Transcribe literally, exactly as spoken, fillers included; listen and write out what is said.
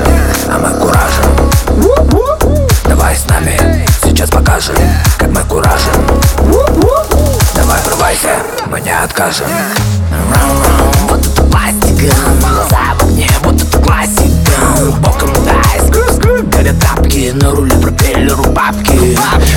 а мы куражим. Давай с нами, сейчас покажем, как мы куражим. Давай врывайся, мы не откажем. Вот это пластика, глаза в огне, вот это классика. Боком дай, горят тапки, на руле пропеллеру бабки.